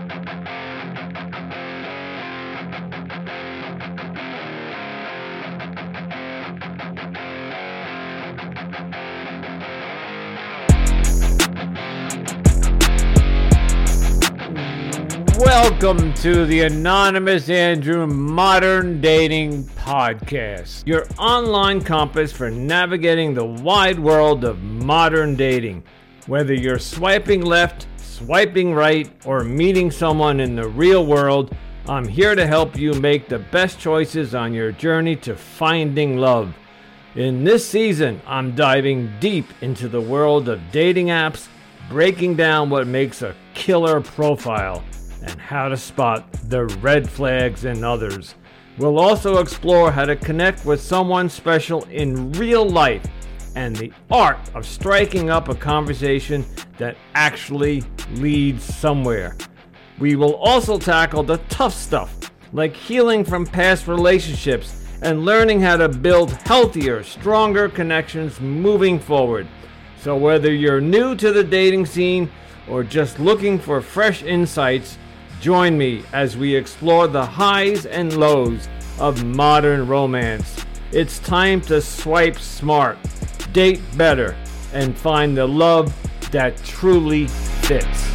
Welcome to the Anonymous Andrew Modern Dating Podcast, your online compass for navigating the wide world of modern dating. Whether you're swiping left, swiping right, or meeting someone in the real world, I'm here to help you make the best choices on your journey to finding love. In this season, I'm diving deep into the world of dating apps, breaking down what makes a killer profile and how to spot the red flags in others. We'll also explore how to connect with someone special in real life and the art of striking up a conversation that actually leads somewhere. We will also tackle the tough stuff, like healing from past relationships and learning how to build healthier, stronger connections moving forward. So whether you're new to the dating scene or just looking for fresh insights, join me as we explore the highs and lows of modern romance. It's time to swipe smart, date better, and find the love that truly fits.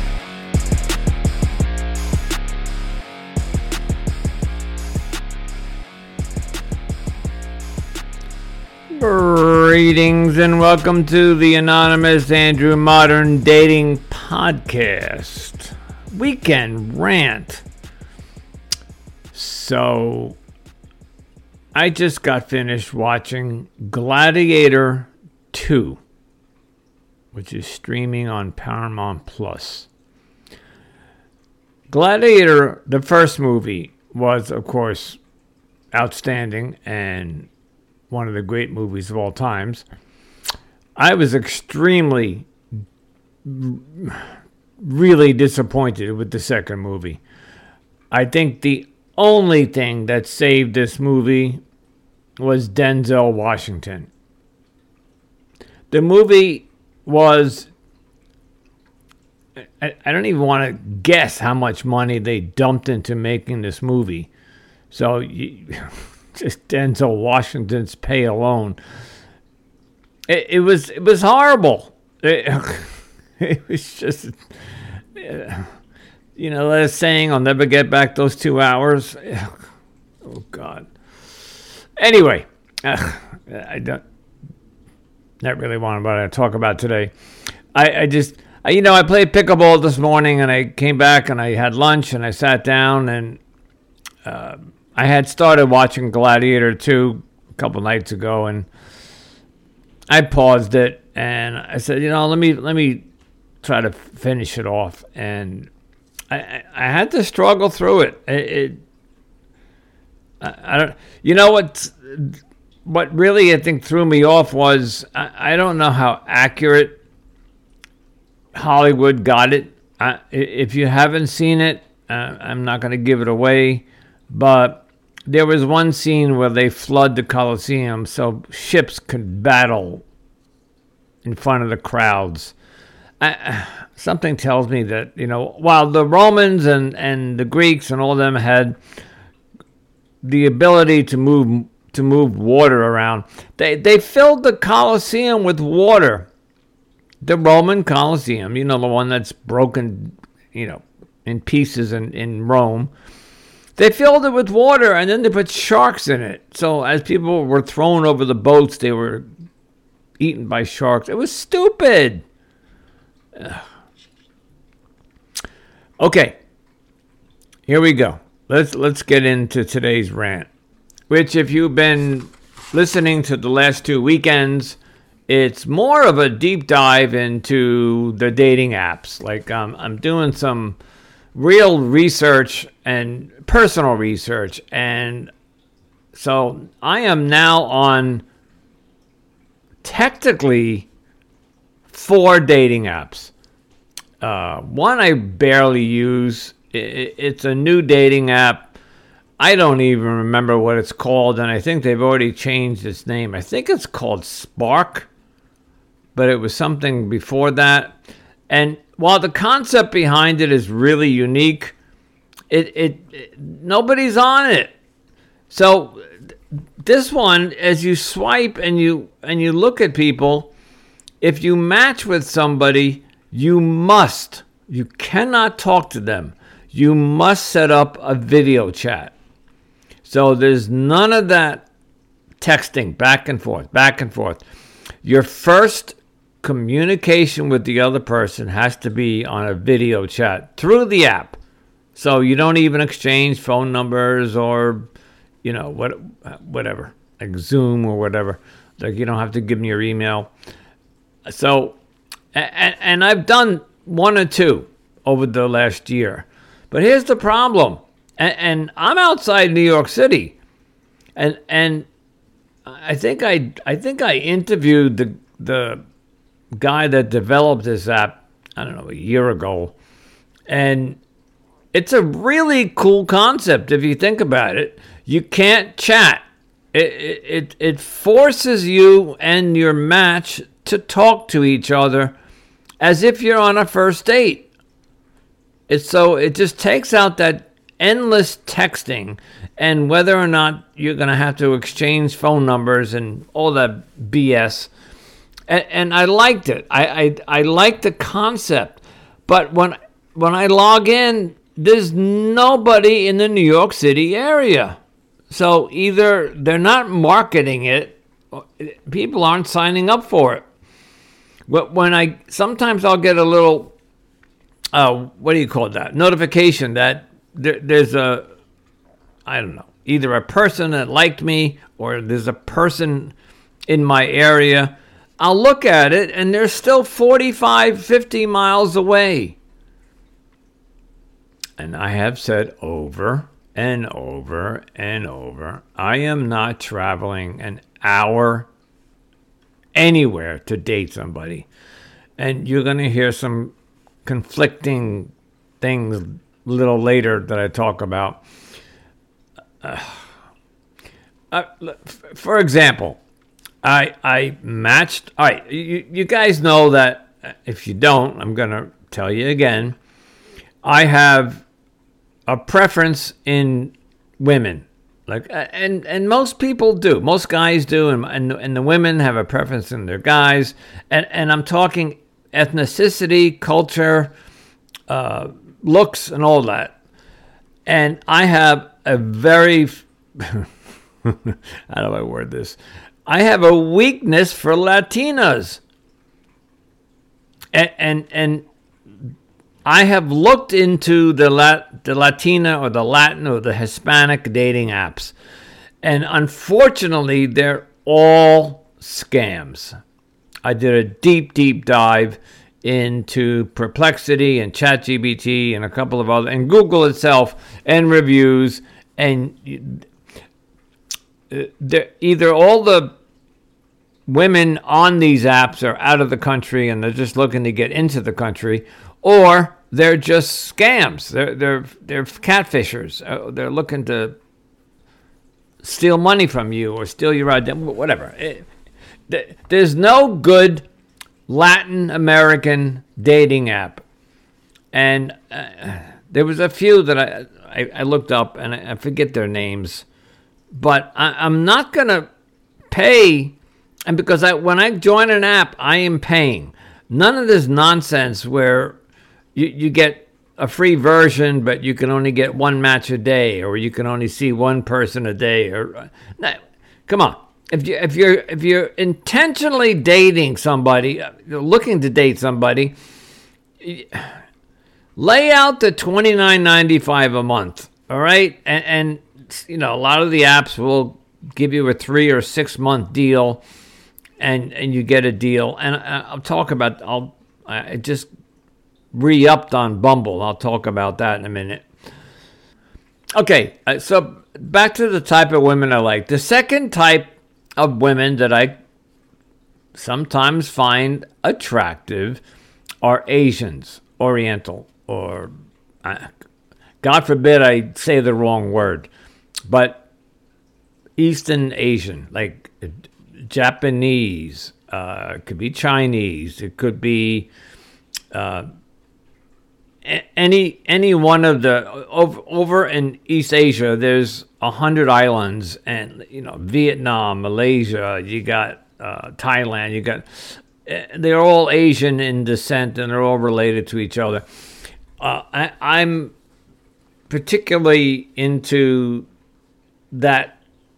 Greetings and welcome to the Anonymous Andrew Modern Dating Podcast. Weekend rant. So, I just got finished watching Gladiator 2, which is streaming on Paramount Plus. Gladiator, the first movie, was, of course, outstanding and one of the great movies of all times. I was extremely really disappointed with the second movie. I think the only thing that saved this movie was Denzel Washington. The movie was, I don't even want to guess how much money they dumped into making this movie. So just Denzel Washington's pay alone. It was horrible. It was just, that saying, I'll never get back those 2 hours. Oh, God. Anyway, I don't not really want to talk about today. I played pickleball this morning, and I came back, and I had lunch, and I sat down, and I had started watching Gladiator 2 a couple nights ago, and I paused it, and I said, let me try to finish it off, and I had to struggle through it. I don't. What really I think threw me off was I don't know how accurate Hollywood got it. If you haven't seen it, I'm not going to give it away, but there was one scene where they flood the Colosseum so ships could battle in front of the crowds. Something tells me that, while the Romans and the Greeks and all of them had the ability to move water around, they filled the Colosseum with water. The Roman Colosseum, the one that's broken, in pieces in Rome. They filled it with water, and then they put sharks in it. So as people were thrown over the boats, they were eaten by sharks. It was stupid. Ugh. Okay, here we go. Let's get into today's rant, which, if you've been listening to the last 2 weekends, it's more of a deep dive into the dating apps. Like I'm doing some real research and personal research, and so I am now on technically 4 dating apps. One I barely use. It's a new dating app. I don't even remember what it's called, and I think they've already changed its name. I think it's called Spark, but it was something before that. And while the concept behind it is really unique, nobody's on it. So this one, as you swipe and you look at people, if you match with somebody, you cannot talk to them. You must set up a video chat. So there's none of that texting back and forth. Your first communication with the other person has to be on a video chat through the app. So you don't even exchange phone numbers or, whatever, like Zoom or whatever. Like you don't have to give them your email. So, and I've done one or two over the last year. But here's the problem. And I'm outside New York City. And I think I interviewed the guy that developed this app, I don't know, a year ago. And it's a really cool concept if you think about it. You can't chat. It forces you and your match to talk to each other as if you're on a first date. It just takes out that endless texting and whether or not you're going to have to exchange phone numbers and all that BS. And I liked it. I liked the concept. But when I log in, there's nobody in the New York City area. So either they're not marketing it, or people aren't signing up for it. Sometimes I'll get a little, what do you call that? Notification that there's either a person that liked me or there's a person in my area. I'll look at it and they're still 45, 50 miles away. And I have said over and over and over, I am not traveling an hour anywhere to date somebody. And you're going to hear some conflicting things a little later that I talk about. For example, I matched. All right, you guys know that. If you don't, I'm going to tell you again. I have a preference in women, and most people do. Most guys do, and the women have a preference in their guys. And I'm talking ethnicity, culture, looks, and all that. And I have a very how do I word this? I have a weakness for Latinas. And I have looked into the Latina or the Latin or the Hispanic dating apps. And unfortunately, they're all scams. I did a deep dive into Perplexity and ChatGPT and a couple of other, and Google itself, and reviews, and either all the women on these apps are out of the country and they're just looking to get into the country, or they're just scams. They're catfishers. They're looking to steal money from you or steal your identity, whatever. There's no good Latin American dating app. And there was a few that I looked up, and I forget their names. But I'm not going to pay, and because when I join an app, I am paying. None of this nonsense where you get a free version, but you can only get one match a day, or you can only see one person a day. No, come on. If you're intentionally dating somebody, looking to date somebody, lay out the $29.95 a month. All right, and a lot of the apps will give you a 3 or 6 month deal, and you get a deal. And I'll talk about. I just re-upped on Bumble. I'll talk about that in a minute. Okay, so back to the type of women I like. The second type of women that I sometimes find attractive are Asians, Oriental, or God forbid I say the wrong word, but Eastern Asian, like Japanese, it could be Chinese, it could be any one of the over in East Asia, there's 100 islands, and Vietnam, Malaysia, you got Thailand, you got they're all Asian in descent, and they're all related to each other. I'm particularly into that.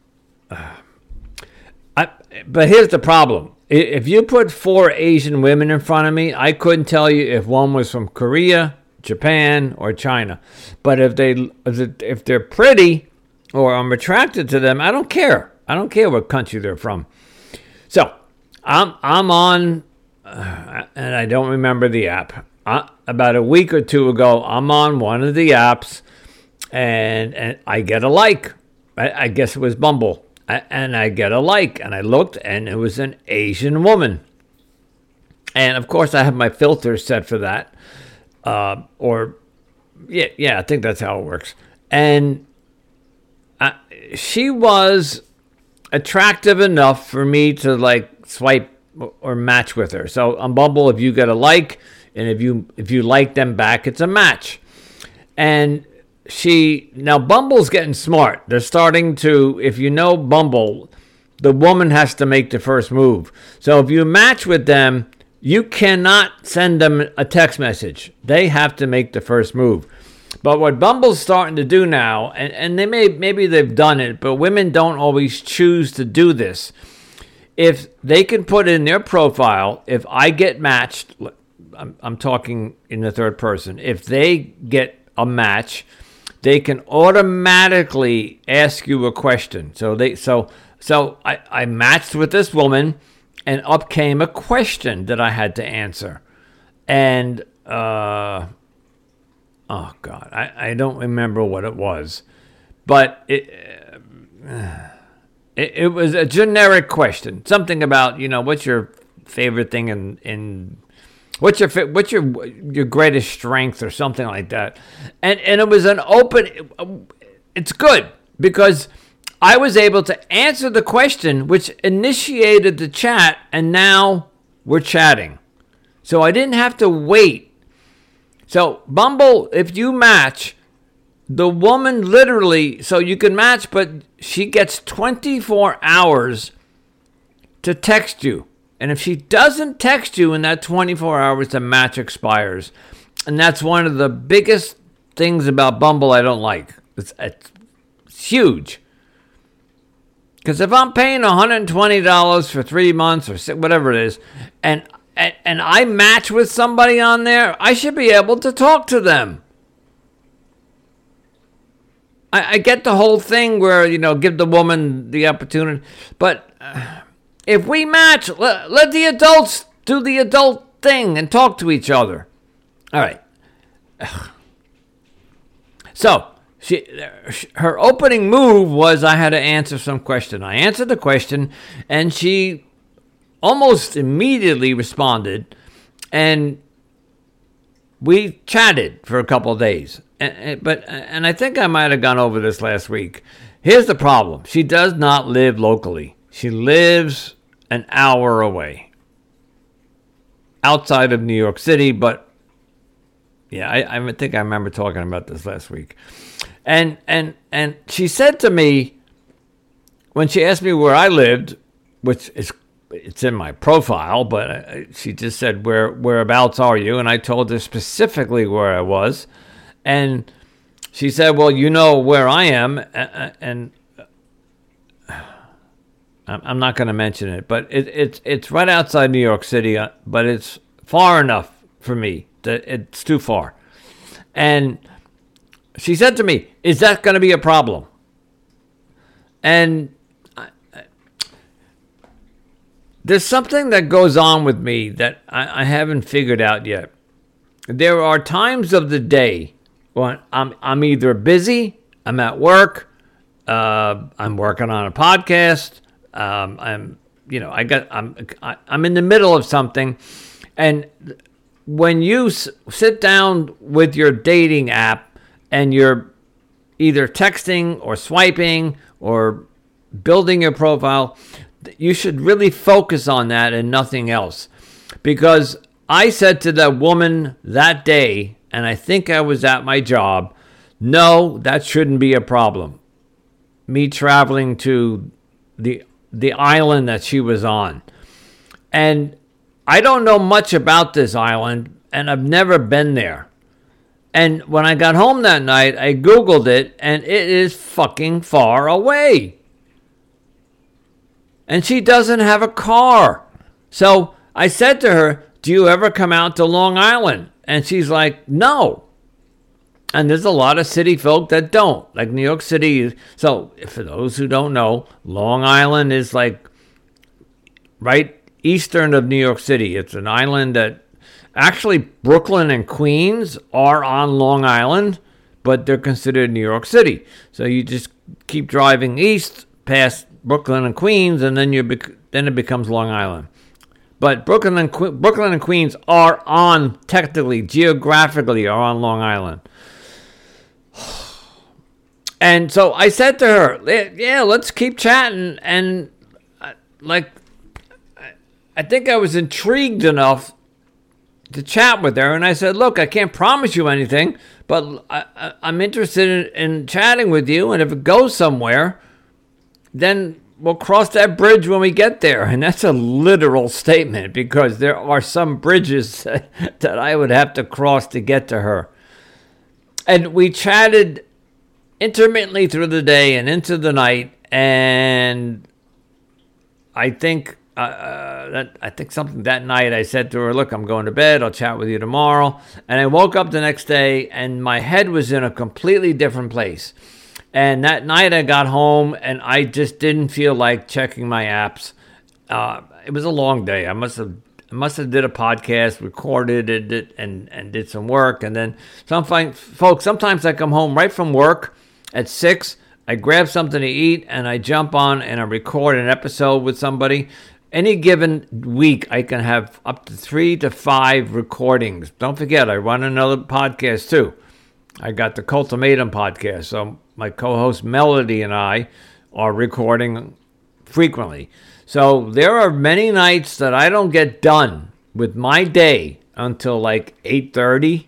But here's the problem. If you put 4 Asian women in front of me, I couldn't tell you if one was from Korea, Japan, or China. But if they're pretty or I'm attracted to them, I don't care. I don't care what country they're from. So I'm on, and I don't remember the app. About a week or two ago, I'm on one of the apps, and I get a like. I guess it was Bumble. And I get a like, and I looked, and it was an Asian woman. And, of course, I have my filter set for that. I think that's how it works. And she was attractive enough for me to, swipe or match with her. So, on Bumble, if you get a like, and if you like them back, it's a match. And now Bumble's getting smart. They're starting to, if you know Bumble, the woman has to make the first move. So if you match with them, you cannot send them a text message. They have to make the first move. But what Bumble's starting to do now, and maybe they've done it, but women don't always choose to do this. If they can put in their profile, if I get matched, I'm talking in the third person, if they get a match, they can automatically ask you a question. So I matched with this woman, and up came a question that I had to answer. And oh God, I don't remember what it was, but it was a generic question, something about what's your favorite thing in what's your greatest strength or something like that, and it was an open. It's good because I was able to answer the question, which initiated the chat, and now we're chatting. So I didn't have to wait. So Bumble, if you match, the woman literally, so you can match, but she gets 24 hours to text you. And if she doesn't text you in that 24 hours, the match expires. And that's one of the biggest things about Bumble I don't like. It's huge. Because if I'm paying $120 for 3 months or whatever it is, and I match with somebody on there, I should be able to talk to them. I get the whole thing where, give the woman the opportunity. But if we match, let the adults do the adult thing and talk to each other. All right. So her opening move was I had to answer some question. I answered the question, and she almost immediately responded, and we chatted for a couple of days. And I think I might have gone over this last week. Here's the problem. She does not live locally. She lives an hour away, outside of New York City, but yeah, I think I remember talking about this last week. And she said to me, when she asked me where I lived, which it's in my profile, but she just said, whereabouts are you? And I told her specifically where I was. And she said, well, you know where I am. And I'm not going to mention it, but it's right outside New York City, but it's far enough for me that it's too far. And she said to me, is that going to be a problem? And there's something that goes on with me that I haven't figured out yet. There are times of the day when I'm either busy, I'm at work, I'm working on a podcast, I'm in the middle of something, and when you sit down with your dating app and you're either texting or swiping or building your profile, you should really focus on that and nothing else. Because I said to that woman that day, and I think I was at my job, no, that shouldn't be a problem. Me traveling to the island that she was on. And I don't know much about this island, and I've never been there. And when I got home that night, I Googled it, and it is fucking far away. And she doesn't have a car. So I said to her, do you ever come out to Long Island? And she's like, no. And there's a lot of city folk that don't, like New York City. So for those who don't know, Long Island is like right eastern of New York City. It's an island that actually Brooklyn and Queens are on Long Island, but they're considered New York City. So you just keep driving east past Brooklyn and Queens, and then then it becomes Long Island. But Brooklyn and Queens are on, technically, geographically, are on Long Island. And so I said to her, yeah, let's keep chatting. And I think I was intrigued enough to chat with her. And I said, look, I can't promise you anything, but I'm interested in chatting with you. And if it goes somewhere, then we'll cross that bridge when we get there. And that's a literal statement, because there are some bridges that I would have to cross to get to her. And we chatted intermittently through the day and into the night, and I think something that night I said to her, look, I'm going to bed, I'll chat with you tomorrow. And I woke up the next day and my head was in a completely different place. And that night I got home and I just didn't feel like checking my apps. It was a long day. I must have did a podcast, recorded it, and did some work. And then sometimes I come home right from work at 6. I grab something to eat and I jump on and I record an episode with somebody. Any given week, I can have up to 3 to 5 recordings. Don't forget, I run another podcast too. I got the Cultimatum podcast. So my co-host Melody and I are recording frequently. So there are many nights that I don't get done with my day until like 8:30.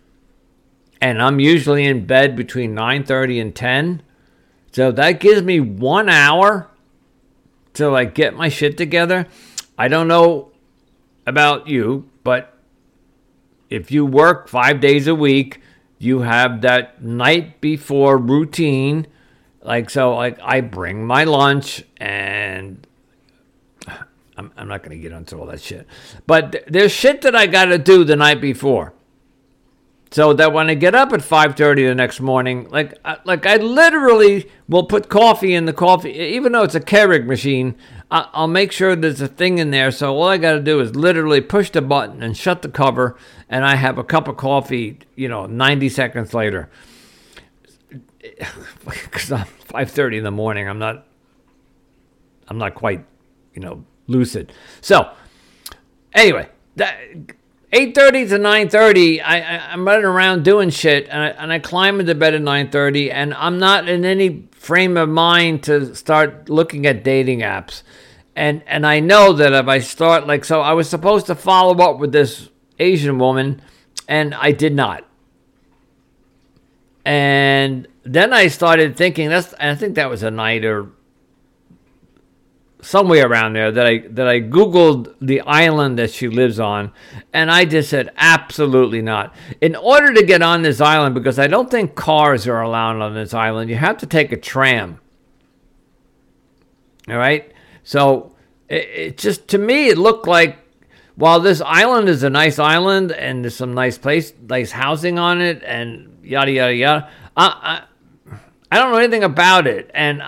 And I'm usually in bed between 9:30 and 10. So that gives me 1 hour to like get my shit together. I don't know about you, but if you work 5 days a week, you have that night before routine. So I bring my lunch, and I'm not going to get into all that shit. But there's shit that I got to do the night before. So that when I get up at 5:30 the next morning, I literally will put coffee in the coffee, even though it's a Keurig machine. I'll make sure there's a thing in there. So all I got to do is literally push the button and shut the cover, and I have a cup of coffee, 90 seconds later. Because I'm 5:30 in the morning, I'm not quite, lucid. So anyway, that 8:30 to 9:30, I'm running around doing shit, and I climb into bed at 9:30, and I'm not in any frame of mind to start looking at dating apps. And I know that if I start, so I was supposed to follow up with this Asian woman, and I did not. And then I started thinking, I think that was a night or somewhere around there that I Googled the island that she lives on, and I just said, absolutely not. In order to get on this island, because I don't think cars are allowed on this island, you have to take a tram. All right? So it just, to me, it looked like, while this island is a nice island and there's some nice housing on it and yada, yada, yada, I don't know anything about it. And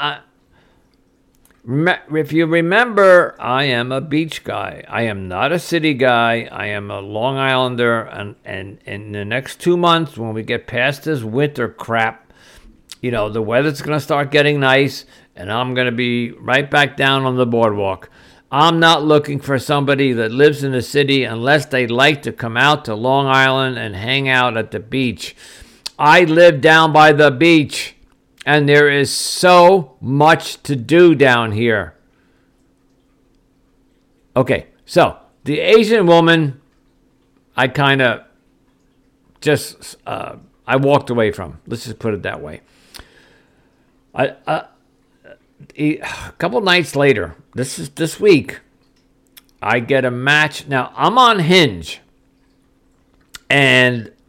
if you remember, I am a beach guy. I am not a city guy. I am a Long Islander. And in the next 2 months, when we get past this winter crap, the weather's going to start getting nice, and I'm going to be right back down on the boardwalk. I'm not looking for somebody that lives in the city unless they like to come out to Long Island and hang out at the beach. I live down by the beach. And there is so much to do down here. Okay, so the Asian woman, I kind of I walked away from. Let's just put it that way. A couple nights later, this week, I get a match. Now, I'm on Hinge, and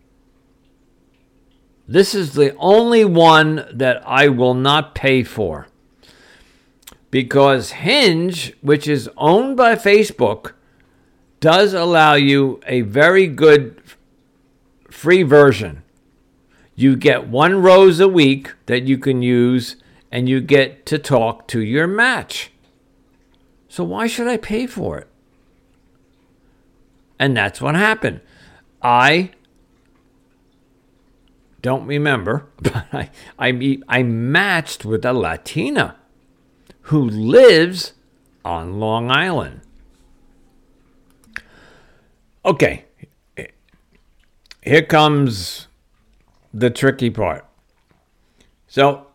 this is the only one that I will not pay for. Because Hinge, which is owned by Facebook, does allow you a very good free version. You get 1 rose a week that you can use, and you get to talk to your match. So why should I pay for it? And that's what happened. I don't remember, but I matched with a Latina who lives on Long Island. Okay, here comes the tricky part. So,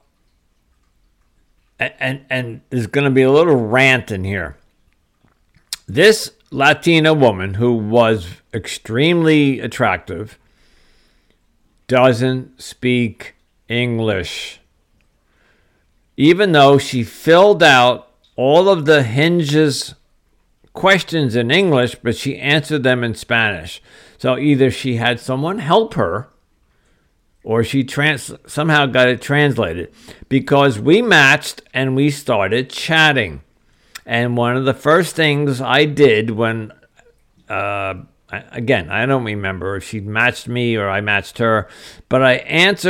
and there's going to be a little rant in here. This Latina woman, who was extremely attractive, doesn't speak English. Even though she filled out all of the Hinge's questions in English, but she answered them in Spanish. So either she had someone help her, or she somehow got it translated, because we matched and we started chatting. And one of the first things I did when, again, I don't remember if she matched me or I matched her, but I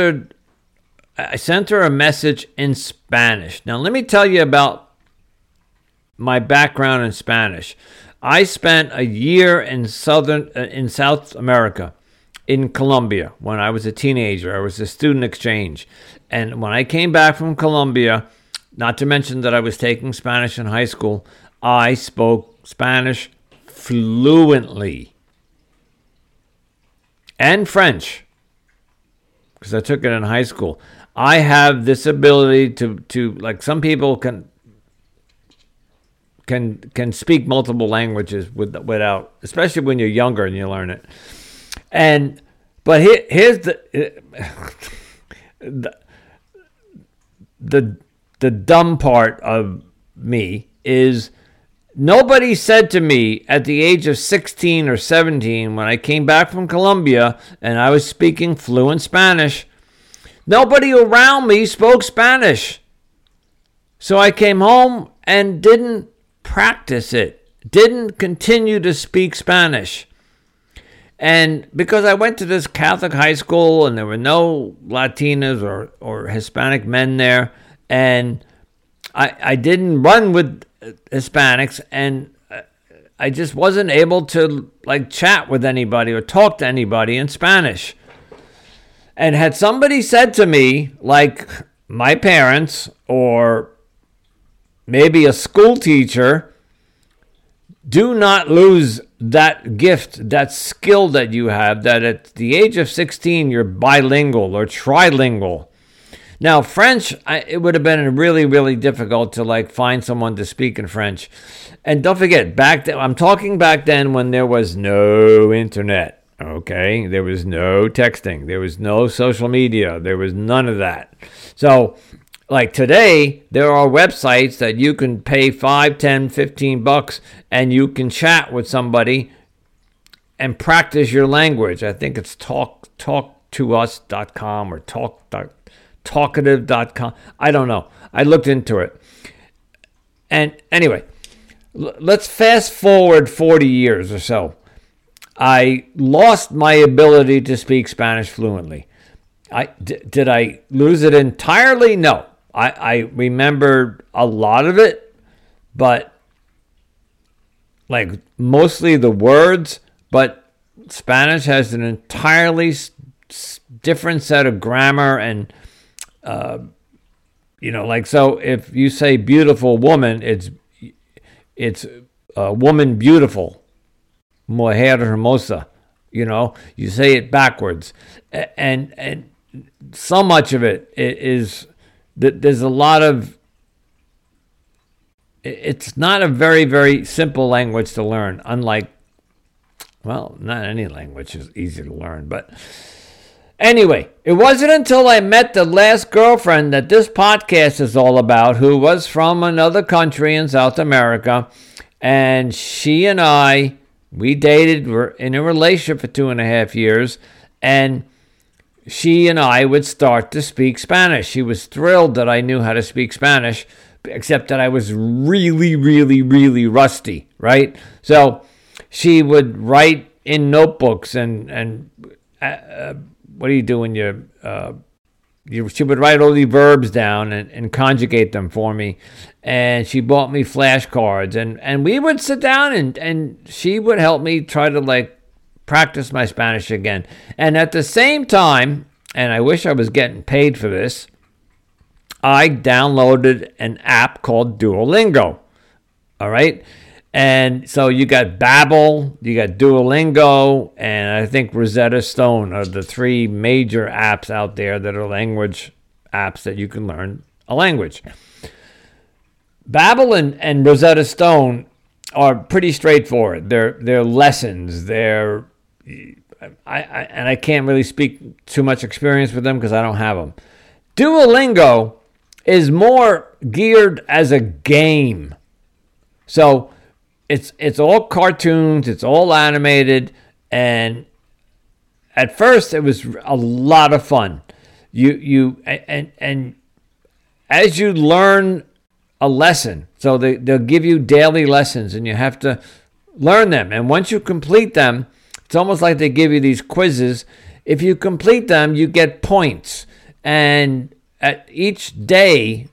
sent her a message in Spanish. Now, let me tell you about my background in Spanish. I spent a year in South America, in Colombia, when I was a teenager. I was a student exchange. And when I came back from Colombia, not to mention that I was taking Spanish in high school, I spoke Spanish fluently. And French, because I took it in high school. I have this ability to like some people can speak multiple languages without, especially when you're younger and you learn it. But here's the dumb part of me is nobody said to me at the age of 16 or 17 when I came back from Colombia and I was speaking fluent Spanish, nobody around me spoke Spanish. So I came home and didn't practice it, didn't continue to speak Spanish. And because I went to this Catholic high school and there were no Latinas or Hispanic men there, and I didn't run with Hispanics, and I just wasn't able to like chat with anybody or talk to anybody in Spanish. And had somebody said to me, like my parents or maybe a school teacher, do not lose that gift, that skill that you have, that at the age of 16, you're bilingual or trilingual. Now, French, it would have been really, really difficult to like find someone to speak in French. And don't forget, back then, I'm talking back then when there was no internet, okay? There was no texting. There was no social media. There was none of that. So, like today, there are websites that you can pay $5, $10, $15 and you can chat with somebody and practice your language. I think it's talktous.com or talkative.com. I don't know. I looked into it. And anyway, let's fast forward 40 years or so. I lost my ability to speak Spanish fluently. Did I lose it entirely? No. I remembered a lot of it, but like mostly the words, but Spanish has an entirely different set of grammar and, like, so if you say beautiful woman, it's woman beautiful, mujer hermosa, you say it backwards. And so much of it is that there's a lot of, it's not a very, very simple language to learn, unlike Well, not any language is easy to learn, but anyway, it wasn't until I met the last girlfriend that this podcast is all about, who was from another country in South America. And she and we dated, were in a relationship for 2.5 years. And she and I would start to speak Spanish. She was thrilled that I knew how to speak Spanish, except that I was really, really, really rusty, right? So she would write in notebooks and what do you do when she would write all the verbs down and conjugate them for me. And she bought me flashcards, and we would sit down and she would help me try to practice my Spanish again. And at the same time, and I wish I was getting paid for this, I downloaded an app called Duolingo. All right. And so you got Babbel, you got Duolingo, and I think Rosetta Stone are the 3 major apps out there that are language apps that you can learn a language. Babbel and Rosetta Stone are pretty straightforward. They're lessons. I can't really speak too much experience with them because I don't have them. Duolingo is more geared as a game. So it's all cartoons, it's all animated, and at first it was a lot of fun. And as you learn a lesson, so they'll give you daily lessons and you have to learn them. And once you complete them, it's almost like they give you these quizzes. If you complete them, you get points. And at each day,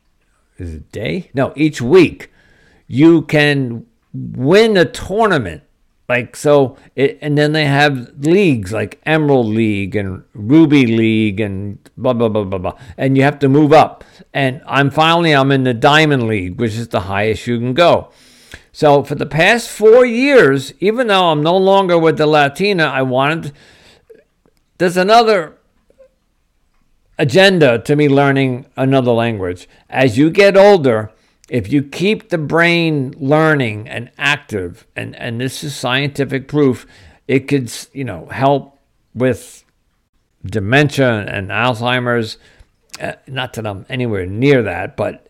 each week, you can win a tournament. And then they have leagues like Emerald League and Ruby League and blah, blah, blah, blah, blah. And you have to move up. And I'm in the Diamond League, which is the highest you can go. So for the past 4 years, even though I'm no longer with the Latina, there's another agenda to me learning another language. As you get older, if you keep the brain learning and active, and this is scientific proof, it could, help with dementia and Alzheimer's. Not that I'm anywhere near that, but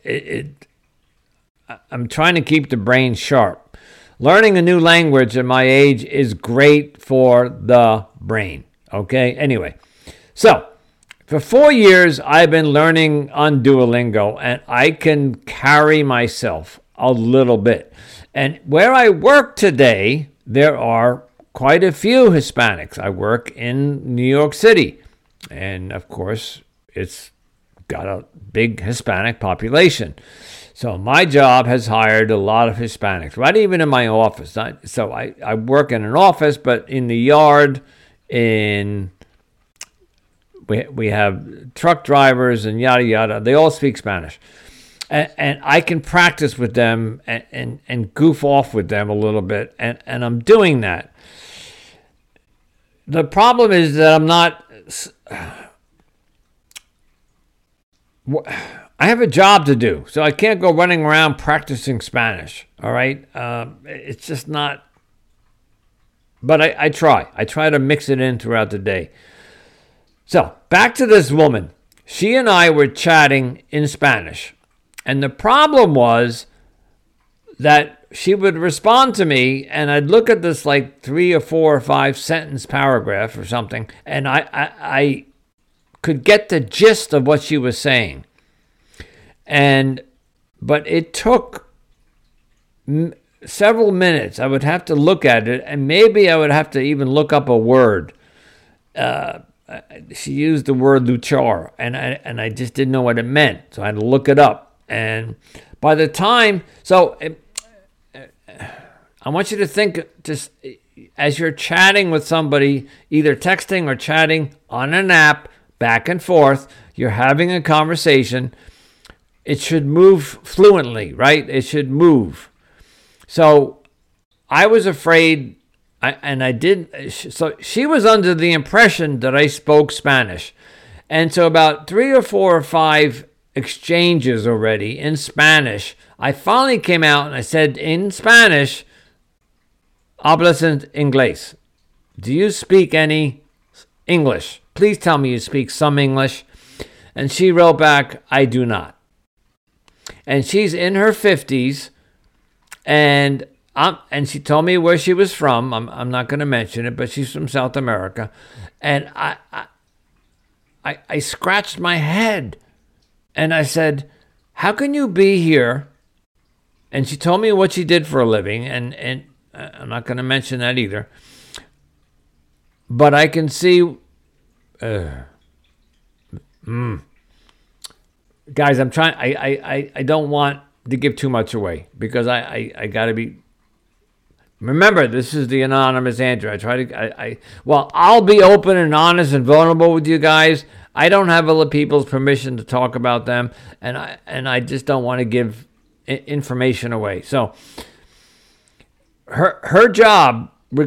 I'm trying to keep the brain sharp. Learning a new language at my age is great for the brain. Okay? Anyway, so for 4 years, I've been learning on Duolingo, and I can carry myself a little bit. And where I work today, there are quite a few Hispanics. I work in New York City, and of course, it's got a big Hispanic population. So my job has hired a lot of Hispanics, right even in my office. So I work in an office, but in the yard, we have truck drivers and yada, yada. They all speak Spanish. And I can practice with them and goof off with them a little bit. And I'm doing that. The problem is that I'm not... I have a job to do, so I can't go running around practicing Spanish, all right? It's just not... But I try. I try to mix it in throughout the day. So, back to this woman. She and I were chatting in Spanish. And the problem was that she would respond to me, and I'd look at this 3 or 4 or 5 sentence paragraph or something, and I could get the gist of what she was saying. But it took several minutes. I would have to look at it, and maybe I would have to even look up a word. She used the word luchar, and I just didn't know what it meant, so I had to look it up. And by the time, I want you to think, just as you're chatting with somebody, either texting or chatting on an app, back and forth, you're having a conversation. It should move fluently, right? It should move. So I was afraid, so she was under the impression that I spoke Spanish. And so about 3 or 4 or 5 exchanges already in Spanish, I finally came out and I said in Spanish, hablas inglés? Do you speak any English? Please tell me you speak some English. And she wrote back, I do not. And she's in her 50s, and she told me where she was from. I'm not going to mention it, but she's from South America. And I scratched my head, and I said, how can you be here? And she told me what she did for a living, and I'm not going to mention that either. But I can see... Guys, I'm trying. I don't want to give too much away because I got to be. Remember, this is the anonymous Andrew. I'll be open and honest and vulnerable with you guys. I don't have other people's permission to talk about them, and I just don't want to give information away. So her job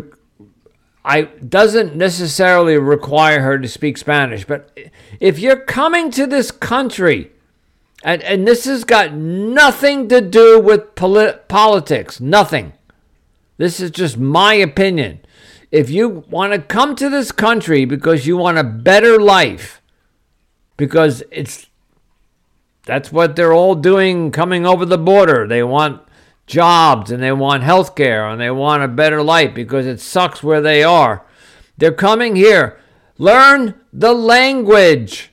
doesn't necessarily require her to speak Spanish, but if you're coming to this country, and this has got nothing to do with politics, nothing. This is just my opinion. If you want to come to this country because you want a better life, because that's what they're all doing coming over the border. They want jobs, and they want health care, and they want a better life because it sucks where they are. They're coming here. Learn the language.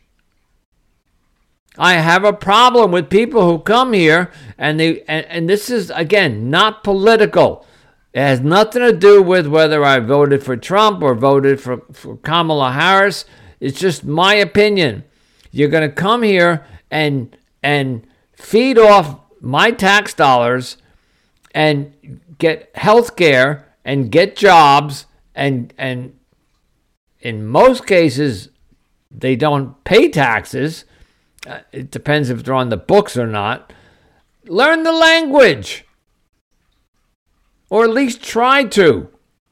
I have a problem with people who come here, and this is, again, not political. It has nothing to do with whether I voted for Trump or voted for Kamala Harris. It's just my opinion. You're going to come here and feed off my tax dollars and get health care and get jobs, and in most cases, they don't pay taxes. It depends if they're on the books or not. Learn the language, or at least try to.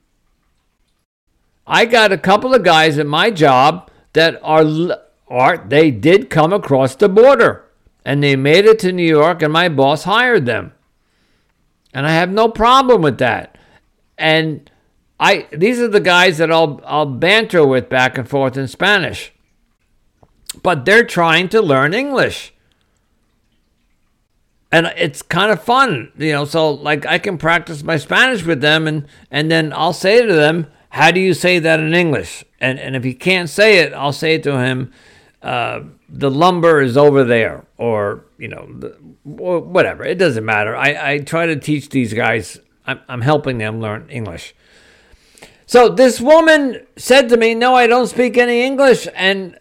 I got a couple of guys at my job that they did come across the border, and they made it to New York, and my boss hired them. And I have no problem with that. And these are the guys that I'll banter with back and forth in Spanish. But they're trying to learn English. And it's kind of fun, so like I can practice my Spanish with them, and then I'll say to them, how do you say that in English? And if he can't say it, I'll say to him, the lumber is over there, or or whatever. It doesn't matter. I try to teach these guys. I'm helping them learn English. So this woman said to me, no, I don't speak any English. And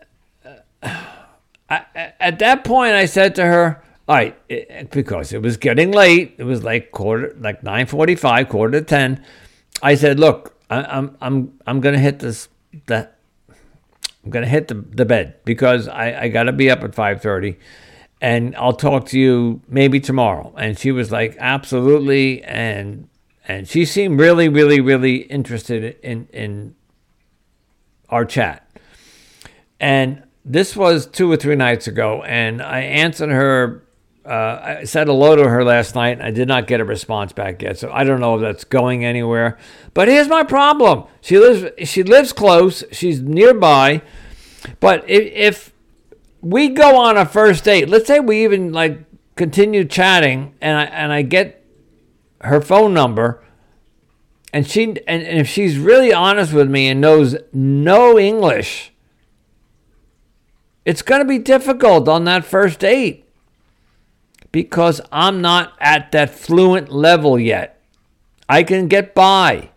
at that point, I said to her, all right, because it was getting late. It was like 9:45, 9:45. I said, look, I'm going to hit I'm going to hit the bed because I got to be up at 5:30, and I'll talk to you maybe tomorrow. And she was like, absolutely. And she seemed really, really, really interested in our chat. And this was 2 or 3 nights ago, and I answered her. I said hello to her last night, and I did not get a response back yet, so I don't know if that's going anywhere. But here's my problem. She lives close. She's nearby. But if we go on a first date, let's say we even continue chatting, and I get her phone number, and if she's really honest with me and knows no English, it's going to be difficult on that first date. Because I'm not at that fluent level yet. I can get by.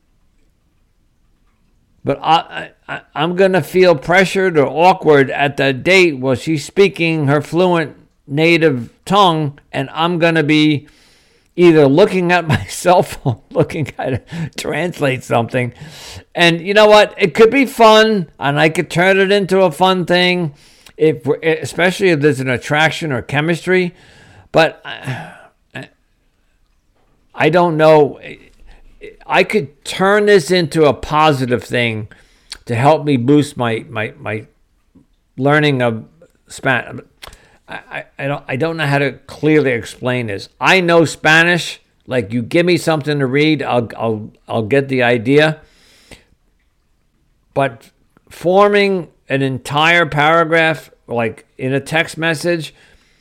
But I'm going to feel pressured or awkward at that date while she's speaking her fluent native tongue, and I'm going to be either looking at my cell phone, looking how to translate something. And you know what? It could be fun, and I could turn it into a fun thing, especially if there's an attraction or chemistry. But I don't know. I could turn this into a positive thing to help me boost my learning of Spanish. I don't know how to clearly explain this. I know Spanish. Like, you give me something to read, I'll get the idea. But forming an entire paragraph, like in a text message,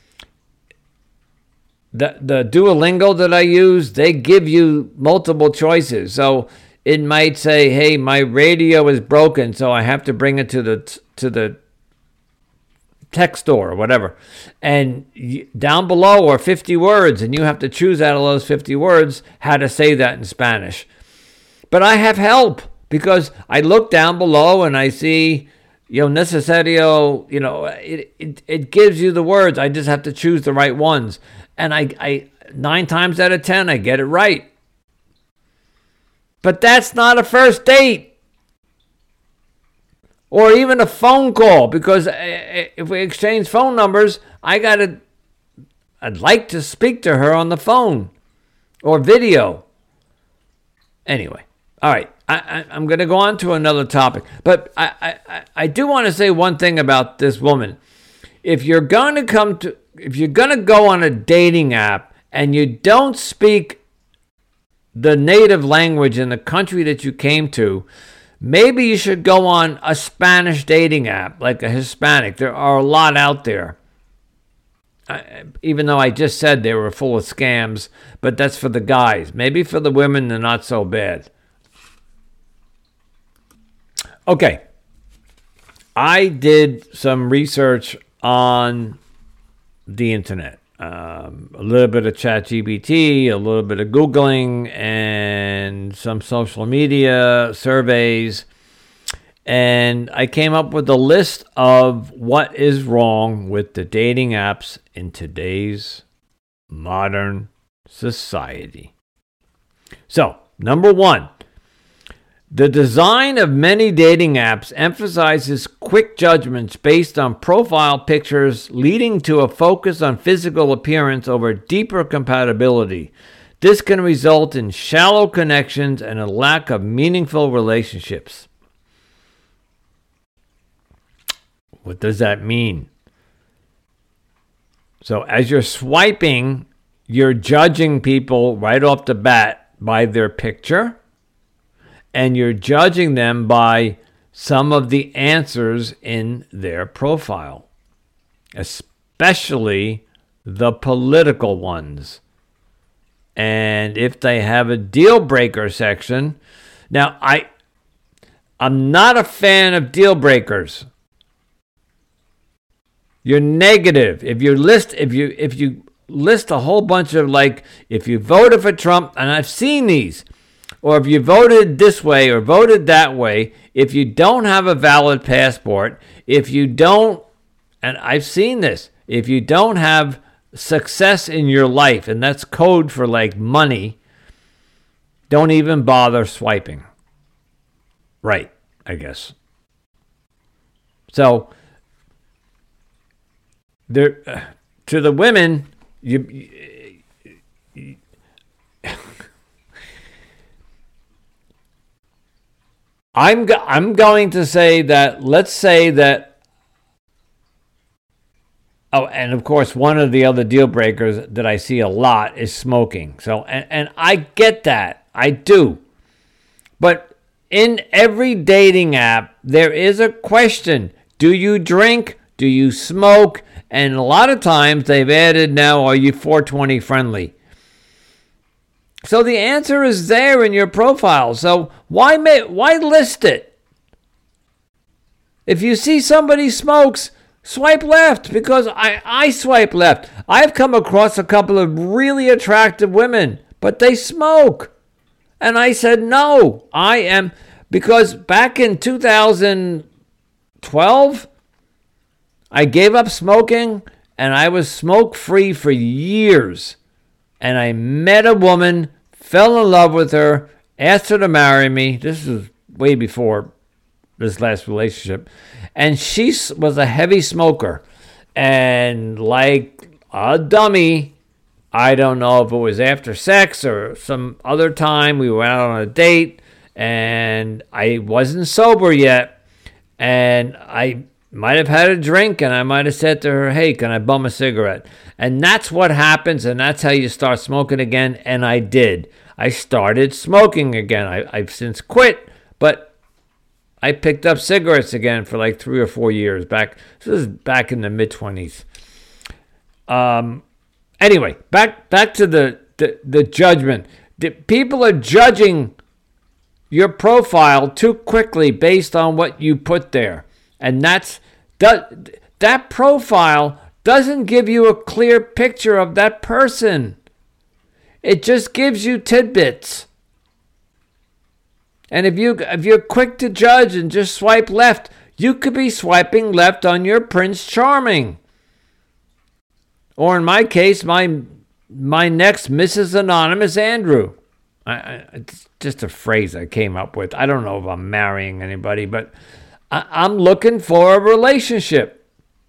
the Duolingo that I use, they give you multiple choices. So it might say, hey, my radio is broken, so I have to bring it to the tech store or whatever. And down below are 50 words, and you have to choose out of those 50 words how to say that in Spanish. But I have help, because I look down below and I see, necesario, it gives you the words. I just have to choose the right ones. And I 9 times out of 10, I get it right. But that's not a first date. Or even a phone call, because if we exchange phone numbers, I'd like to speak to her on the phone or video. Anyway, all right, I'm going to go on to another topic. But I do want to say one thing about this woman. If you're going to go on a dating app and you don't speak the native language in the country that you came to, maybe you should go on a Spanish dating app, like a Hispanic. There are a lot out there. Even though I just said they were full of scams, but that's for the guys. Maybe for the women, they're not so bad. Okay. I did some research on the internet. A little bit of ChatGPT, a little bit of Googling, and some social media surveys. And I came up with a list of what is wrong with the dating apps in today's modern society. So, number 1. The design of many dating apps emphasizes quick judgments based on profile pictures, leading to a focus on physical appearance over deeper compatibility. This can result in shallow connections and a lack of meaningful relationships. What does that mean? So as you're swiping, you're judging people right off the bat by their picture. And you're judging them by some of the answers in their profile, especially the political ones. And if they have a deal breaker section, now I'm not a fan of deal breakers. You're negative. If you list a whole bunch of, like, if you voted for Trump, and I've seen these, or if you voted this way or voted that way, if you don't have a valid passport, if you don't, and I've seen this, if you don't have success in your life, and that's code for, like, money, don't even bother swiping. Right, I guess. So, there, to the women, I'm going to say that, let's say that, oh, and of course, one of the other deal breakers that I see a lot is smoking. So, and I get that. I do. But in every dating app, there is a question. Do you drink? Do you smoke? And a lot of times they've added now, are you 420 friendly? So the answer is there in your profile. So why list it? If you see somebody smokes, swipe left, because I swipe left. I've come across a couple of really attractive women, but they smoke. And I said, no, because back in 2012, I gave up smoking and I was smoke-free for years. And I met a woman, fell in love with her, asked her to marry me. This was way before this last relationship. And she was a heavy smoker. And like a dummy, I don't know if it was after sex or some other time, we went out on a date. And I wasn't sober yet. And I might have had a drink, and I might have said to her, hey, can I bum a cigarette? And that's what happens, and that's how you start smoking again, and I did. I started smoking again. I've since quit, but I picked up cigarettes again for like 3 or 4 years back. This was back in the mid-20s. Anyway, back to the judgment. People are judging your profile too quickly based on what you put there. And that profile doesn't give you a clear picture of that person. It just gives you tidbits. And if you're quick to judge and just swipe left, you could be swiping left on your Prince Charming. Or in my case, my next Mrs. Anonymous Andrew. It's just a phrase I came up with. I don't know if I'm marrying anybody, but I'm looking for a relationship.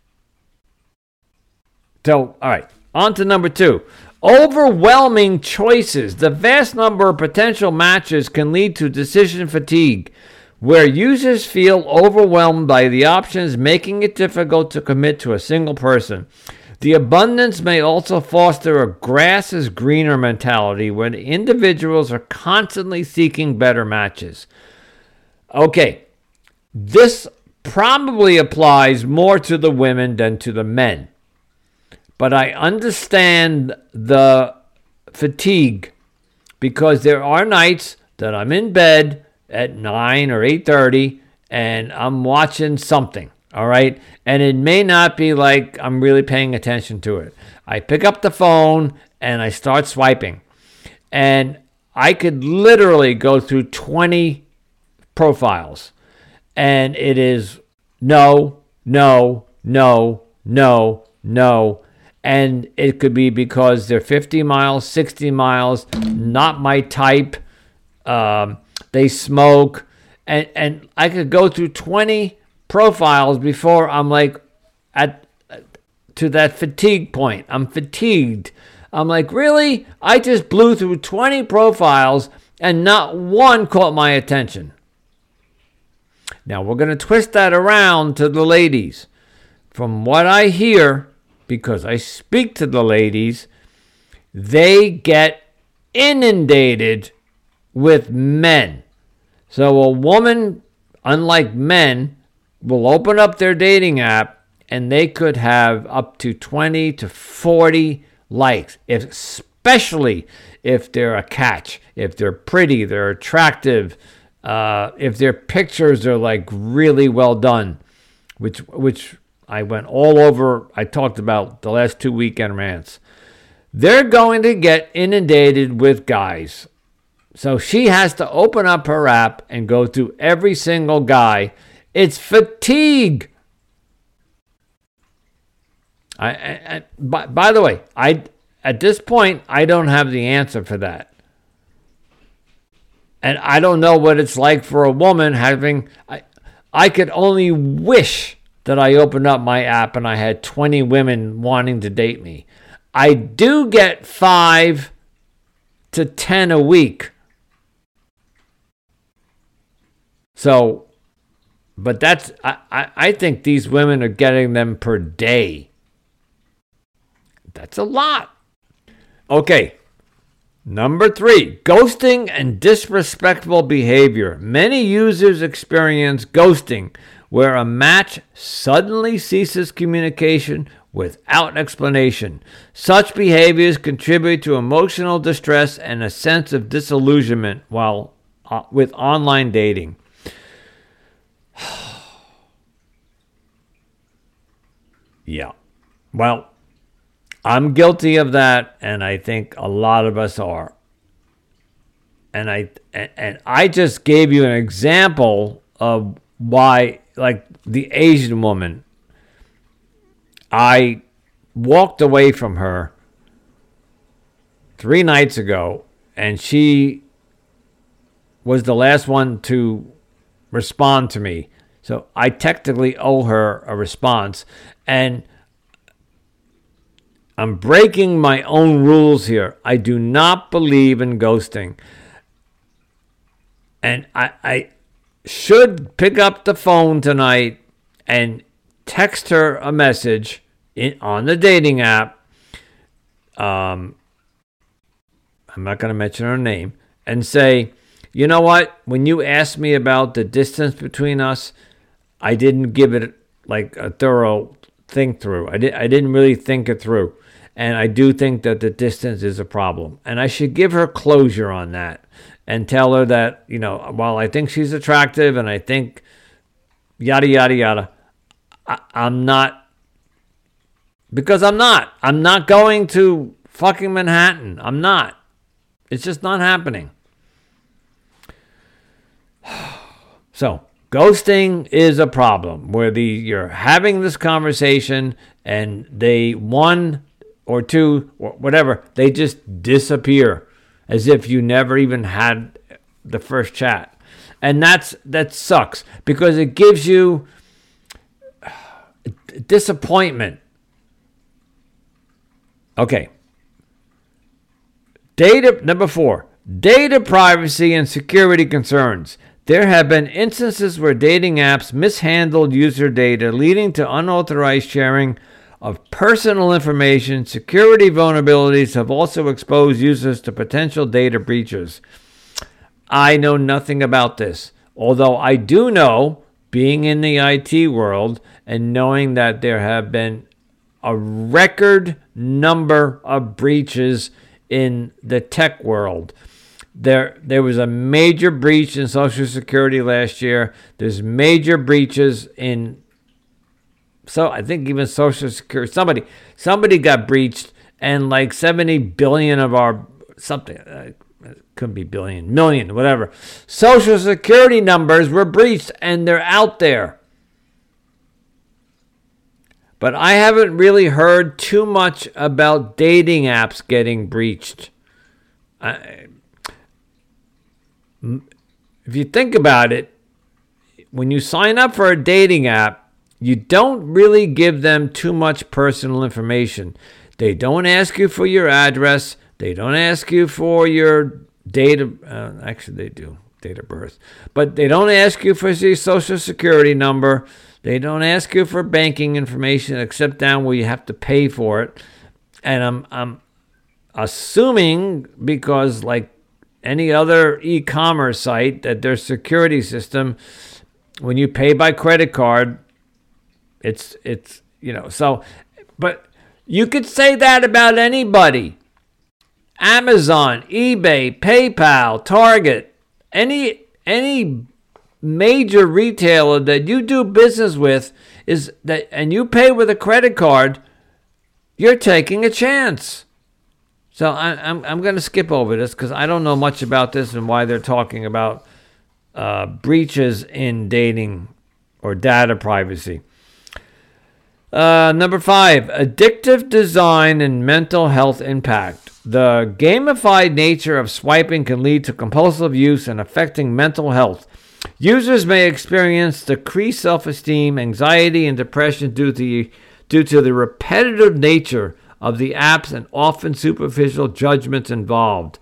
So, all right, on to number 2. Overwhelming choices. The vast number of potential matches can lead to decision fatigue, where users feel overwhelmed by the options, making it difficult to commit to a single person. The abundance may also foster a grass is greener mentality when individuals are constantly seeking better matches. Okay, this probably applies more to the women than to the men. But I understand the fatigue because there are nights that I'm in bed at 9 or 8:30 and I'm watching something, all right? And it may not be like I'm really paying attention to it. I pick up the phone and I start swiping. And I could literally go through 20 profiles. And it is no, no, no, no, no. And it could be because they're 50 miles, 60 miles, not my type. They smoke. And I could go through 20 profiles before I'm like to that fatigue point. I'm fatigued. I'm like, really? I just blew through 20 profiles and not one caught my attention. Now, we're going to twist that around to the ladies. From what I hear, because I speak to the ladies, they get inundated with men. So a woman, unlike men, will open up their dating app and they could have up to 20 to 40 likes, especially if they're a catch, if they're pretty, they're attractive, if their pictures are like really well done, which I went all over. I talked about the last 2 weekend rants. They're going to get inundated with guys. So she has to open up her app and go through every single guy. It's fatigue. By the way, at this point, I don't have the answer for that. And I don't know what it's like for a woman having... I could only wish that I opened up my app and I had 20 women wanting to date me. I do get 5 to 10 a week. So, but that's... I think these women are getting them per day. That's a lot. Okay. Number 3, ghosting and disrespectful behavior. Many users experience ghosting, where a match suddenly ceases communication without explanation. Such behaviors contribute to emotional distress and a sense of disillusionment while with online dating. Yeah. Well, I'm guilty of that, and I think a lot of us are. And I just gave you an example of why, like the Asian woman, I walked away from her 3 nights ago, and she was the last one to respond to me. So I technically owe her a response, and I'm breaking my own rules here. I do not believe in ghosting. And I should pick up the phone tonight and text her a message on the dating app. I'm not going to mention her name, and say, you know what? When you asked me about the distance between us, I didn't give it like a thorough think through. I didn't really think it through. And I do think that the distance is a problem. And I should give her closure on that and tell her that, while I think she's attractive and I think yada, yada, yada, I'm not. Because I'm not. I'm not going to fucking Manhattan. I'm not. It's just not happening. So, ghosting is a problem where you're having this conversation and one or two or whatever, they just disappear as if you never even had the first chat. And that sucks because it gives you disappointment. Okay. Number 4, data privacy and security concerns. There have been instances where dating apps mishandled user data, leading to unauthorized sharing of personal information. Security vulnerabilities have also exposed users to potential data breaches. I know nothing about this, although I do know, being in the IT world and knowing that there have been a record number of breaches in the tech world. There was a major breach in Social Security last year. There's major breaches in, so I think even Social Security. Somebody got breached, and like 70 billion of our something, couldn't be billion, million, whatever. Social Security numbers were breached, and they're out there. But I haven't really heard too much about dating apps getting breached. If you think about it, when you sign up for a dating app, you don't really give them too much personal information. They don't ask you for your address. They don't ask you for your date of, actually they do, date of birth. But they don't ask you for your Social Security number. They don't ask you for banking information except down where you have to pay for it. And I'm assuming, because like any other e-commerce site, that their security system, when you pay by credit card, it's so, but you could say that about anybody. Amazon, eBay, PayPal, Target, any major retailer that you do business with is that, and you pay with a credit card, you're taking a chance. So I'm going to skip over this because I don't know much about this and why they're talking about breaches in dating or data privacy. Number 5, addictive design and mental health impact. The gamified nature of swiping can lead to compulsive use and affecting mental health. Users may experience decreased self-esteem, anxiety, and depression due to the repetitive nature of the apps and often superficial judgments involved.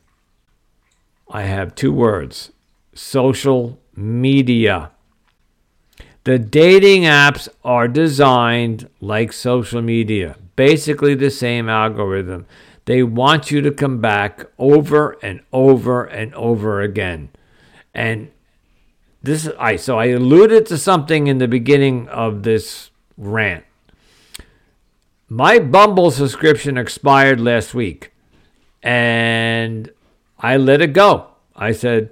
I have 2 words: social media. The dating apps are designed like social media, basically the same algorithm. They want you to come back over and over and over again. And so I alluded to something in the beginning of this rant. My Bumble subscription expired last week, and I let it go. I said,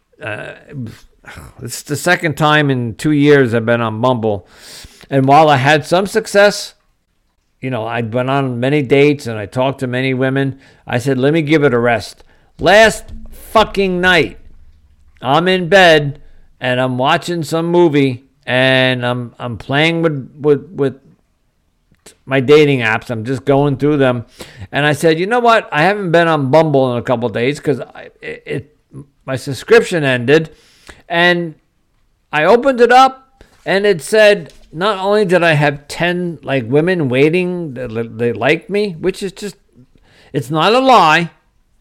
it's the second time in 2 years I've been on Bumble. And while I had some success, I'd been on many dates and I talked to many women, I said, let me give it a rest. Last fucking night, I'm in bed and I'm watching some movie and I'm playing with my dating apps. I'm just going through them. And I said, you know what? I haven't been on Bumble in a couple of days because my subscription ended. And I opened it up and it said, not only did I have 10 women waiting, they liked me, which is just, it's not a lie,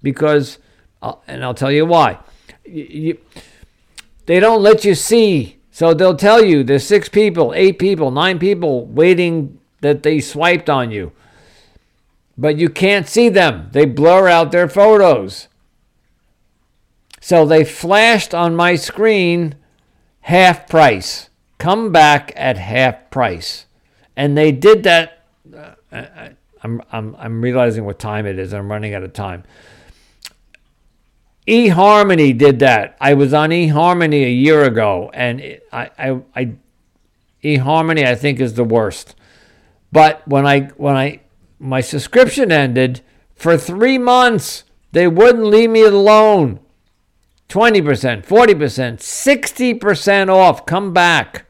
because, and I'll tell you why. They don't let you see So they'll tell you there's 6 people, 8 people, 9 people waiting that they swiped on you. But you can't see them. They blur out their photos. So they flashed on my screen half price. Come back at half price. And they did that. I'm realizing what time it is. I'm running out of time. eHarmony did that. I was on eHarmony a year ago, and eHarmony I think is the worst. But when my subscription ended, for 3 months they wouldn't leave me alone. 20%, 40%, 60% off. Come back.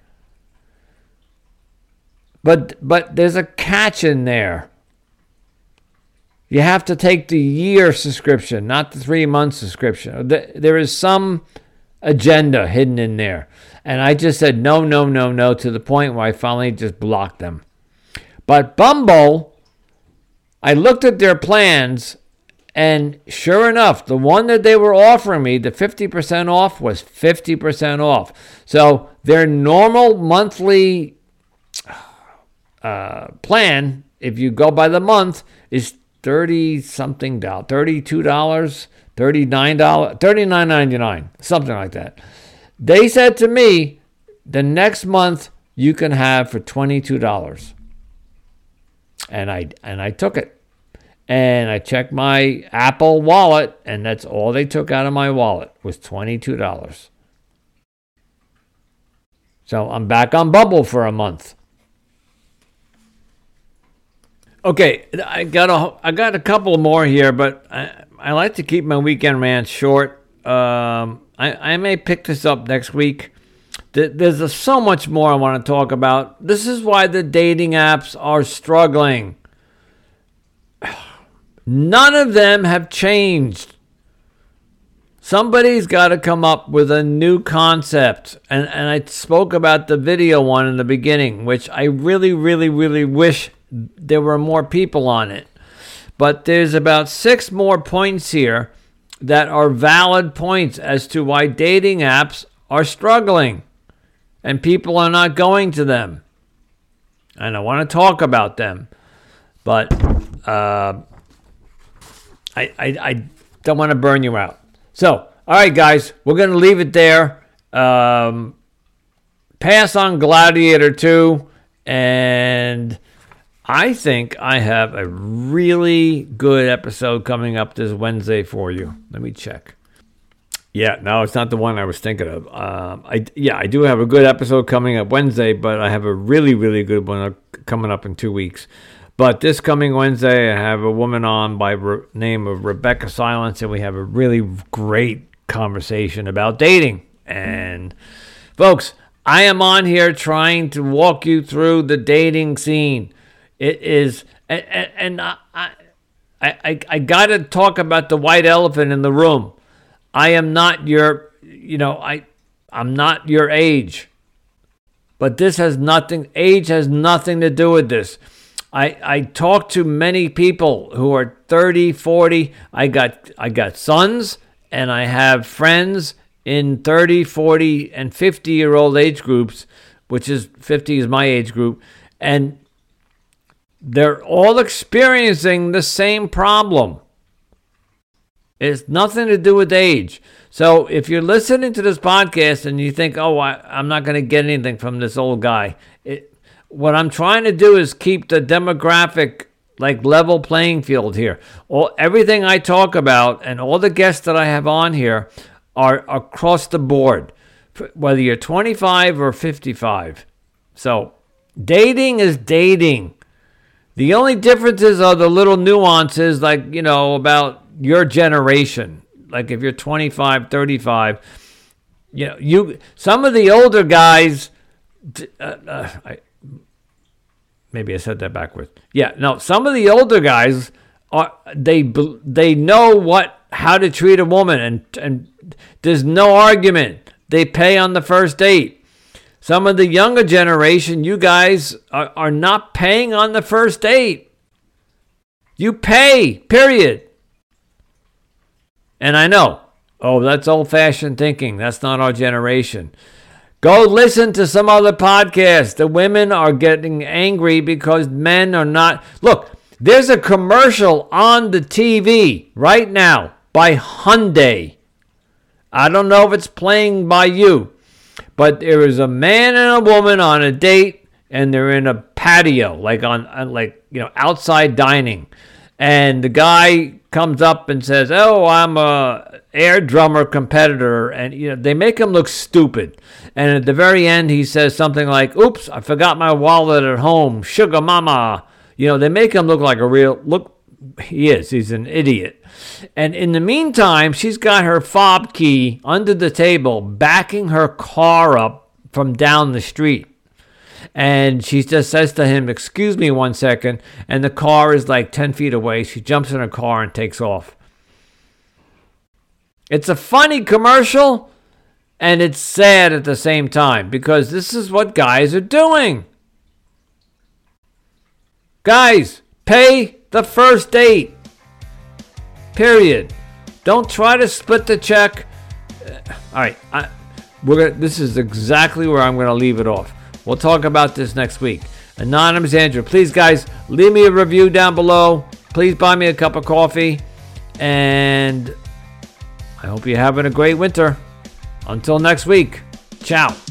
But there's a catch in there. You have to take the year subscription, not the 3-month subscription. There is some agenda hidden in there. And I just said no, to the point where I finally just blocked them. But Bumble, I looked at their plans, and sure enough, the one that they were offering me, the 50% off, was 50% off. So their normal monthly plan, if you go by the month, is $30-something, $32, $39, $39.99, something like that. They said to me, the next month you can have for $22. And I took it. And I checked my Apple wallet, and that's all they took out of my wallet was $22. So I'm back on Bumble for a month. Okay, I got a couple more here, but I like to keep my weekend rant short. I may pick this up next week. There's so much more I want to talk about. This is why the dating apps are struggling. None of them have changed. Somebody's got to come up with a new concept. And I spoke about the video one in the beginning, which I really, really, really wish there were more people on it. But there's about 6 more points here that are valid points as to why dating apps are struggling and people are not going to them. And I want to talk about them. But I don't want to burn you out. So, all right, guys, we're going to leave it there. Pass on Gladiator 2, and I think I have a really good episode coming up this Wednesday for you. Let me check. Yeah, no, it's not the one I was thinking of. I do have a good episode coming up Wednesday, but I have a really, really good one coming up in 2 weeks. But this coming Wednesday, I have a woman on by name of Rebecca Silence, and we have a really great conversation about dating. And folks, I am on here trying to walk you through the dating scene. It is, and I got to talk about the white elephant in the room. I am not your, I'm not your age. But this has nothing, age has nothing to do with this. I talk to many people who are 30, 40. I got sons, and I have friends in 30, 40, and 50-year-old age groups, which is 50 is my age group, and they're all experiencing the same problem. It's nothing to do with age. So if you're listening to this podcast and you think, oh, I'm not going to get anything from this old guy, what I'm trying to do is keep the demographic level playing field here. Everything I talk about and all the guests that I have on here are across the board, whether you're 25 or 55. So dating is dating. The only differences are the little nuances, about your generation. Like if you're 25, 35, some of the older guys, maybe I said that backwards. Yeah, no, some of the older guys they know how to treat a woman, and there's no argument. They pay on the first date. Some of the younger generation, you guys are not paying on the first date. You pay, period. And I know, that's old-fashioned thinking. That's not our generation. Go listen to some other podcasts. The women are getting angry because men are not. Look, there's a commercial on the TV right now by Hyundai. I don't know if it's playing by you, but there is a man and a woman on a date, and they're in a patio, like outside dining. And the guy comes up and says, "Oh, I'm a air drummer competitor," and they make him look stupid. And at the very end, he says something like, "Oops, I forgot my wallet at home. Sugar mama." They make him look like a real look. He's an idiot. And in the meantime, she's got her fob key under the table, backing her car up from down the street. And she just says to him, "Excuse me 1 second." And the car is like 10 feet away. She jumps in her car and takes off. It's a funny commercial, and it's sad at the same time, because this is what guys are doing. Guys, pay the first date. Period. Don't try to split the check. All right, this is exactly where I'm going to leave it off. We'll talk about this next week. Anonymous Andrew, please, guys, leave me a review down below. Please buy me a cup of coffee. And I hope you're having a great winter. Until next week, ciao.